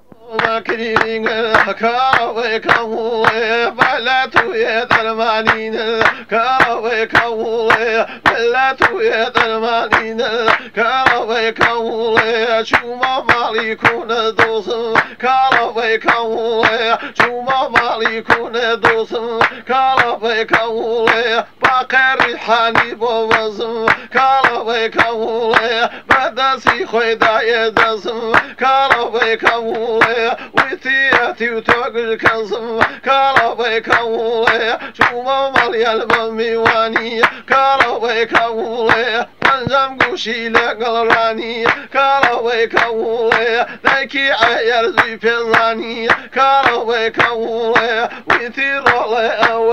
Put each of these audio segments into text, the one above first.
مكرين كاوي كاوي بلاتو يا درمانين كاوي كاوي بلاتو يا درمانين كاوي كاوي شوما مالكون دوس كاوي كاوي شوما مالكون دوس كاوي كاوي باقر حاني بوز كاوي كاوي بدسي خويدا يدس كاوي كاوي وثياتي وتوقل كنصم كاروي كاولي شوما مالي الميواني كاروي كاولي وانزم قوشي لقلراني كاروي كاولي ذاكي عير زي فيزاني كاروي كاولي وثي رولي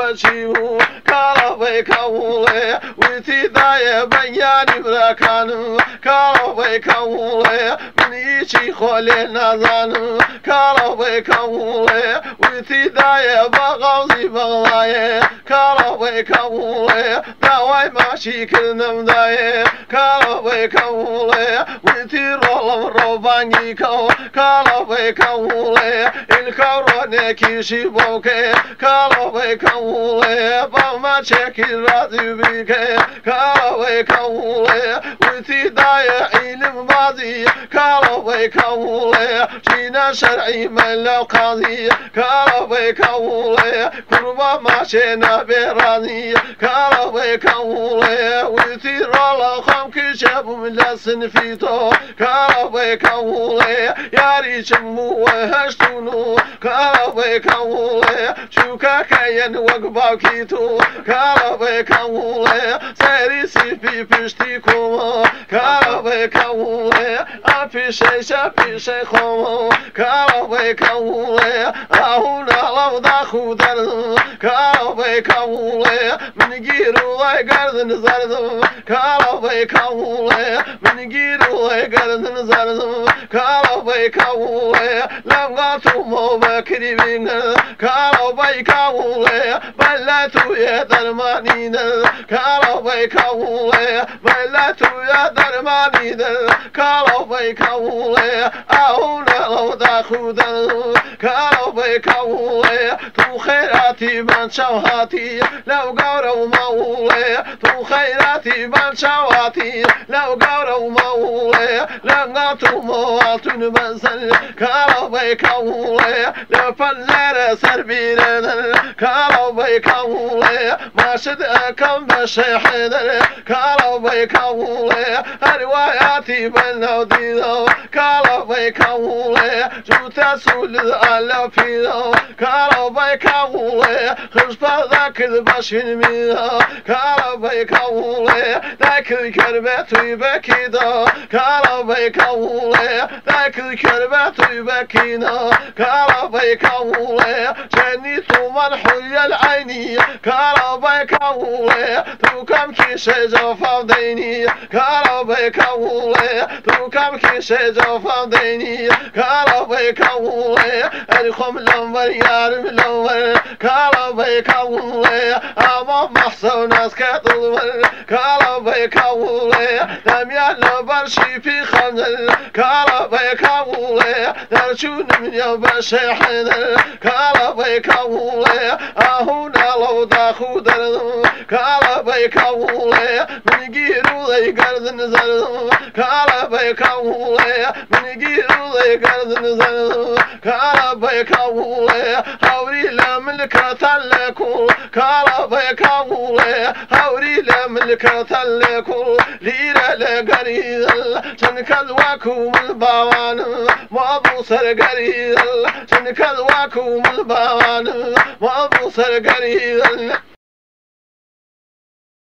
اوشيو كاروي كاولي وثي داي بياني براكان كاروي كاولي من يشي خولي نازان كاروي كاولي وثي داي بغوزي بغلاي كاروي كاولي داوي ماشي كلنم داي كاروي كاولي وثي رولم روباني كاو كاروي كاولي الكوروني كيشي بوكي كاروي كاولي بما تشكي راضي بيكي كاروي كاولي وثي داي علم ماضي كاروي كاولي جينا شرعي من لو قاضي كاروي كاولي كربا ماشينا براني كاروي كاولي وثي رولا خام كشاب من لسن فيتو كاروي كاولي ياري شمو وهشتونو كاروي كاولي شوكا كاين وقباو كيتو كاروي كاولي سيري سيفي بشتي كوما كاروي كاولي أفي شي شافي شي خوما كاروي كاولي أهونا لو داخو درد كاروي كاولي من جيرو لاي قردن زرد كاروي كاولي من جيرو لاي قردن زرد كاروي كاولي لم قاتو مو بكري بين كاروي كاولي بلاتو يا درمانين كاروي كاولي بلاتو يا درمانين كاروي كاولي أهونا لو داخو درد كاروي كاولي تو خيراتي من شوهاتي لو قارو مولي تو خيراتي من شوهاتي لو قارو مولي لنقاتو مواتون منزل كاروي كاولي لو فلر سربيرن كاروي كاولي ما شد أكم بشيحن كاروي كاولي رواياتي بلو ديدو كاروي كاولي جوتا سول الألف فيدو كاروي كاولي خشبة ذاك البشر ميدو كاروي كاولي ذاك الكربات يبكيدو كاروي كاولي ذاك الكربات يبكيدو كاروي كاولي جنيتو منحوي العيني كاروي كاولي تو كم كيشي جوفا ديني كاروي كاولي تو كم كيشي جوفا ديني كاروي كاولي الخم لنور يارم لنور كاروي كاولي أمام محصو ناس كتلور كاروي كاولي لم يعلو برشي في خمل كاروي كاولي درشون من يوم بشيحن كاروي كاولي أهونا لو داخو درد كاروي كاولي من جيرو ذي قردن زرد كاروي كاولي من جيرو ذي قردن زرد كاروي كاولي هوري لملكة تلكو كاروي كاولي هوري لملكة تلكو ليرة لقريد شنكل واكو الباوان وابو سر قريد شنكل واكو الباوان وابو سر قريد